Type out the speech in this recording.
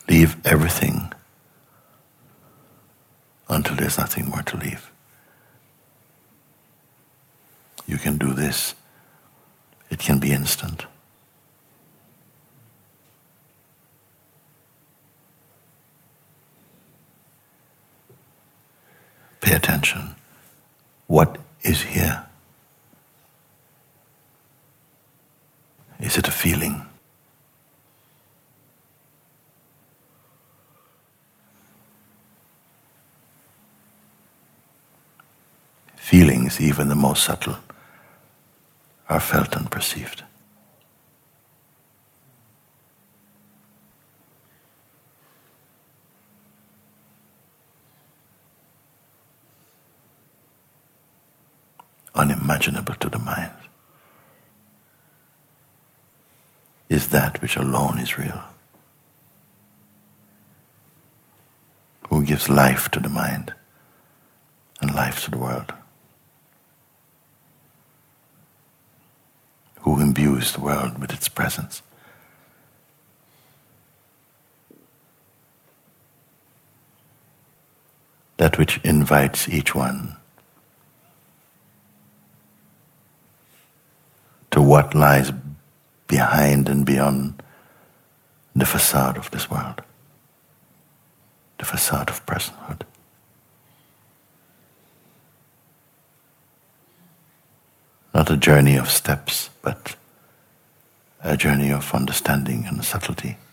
Leave everything until there's nothing more to leave. You can do this. It can be instant. Pay attention. What is here? Is it a feeling? Feelings, even the most subtle, are felt and perceived. Unimaginable to the mind is that which alone is real. Who gives life to the mind and life to the world? Who imbues the world with its presence? That which invites each one to what lies behind and beyond the facade of this world, the facade of personhood. Not a journey of steps, but a journey of understanding and subtlety.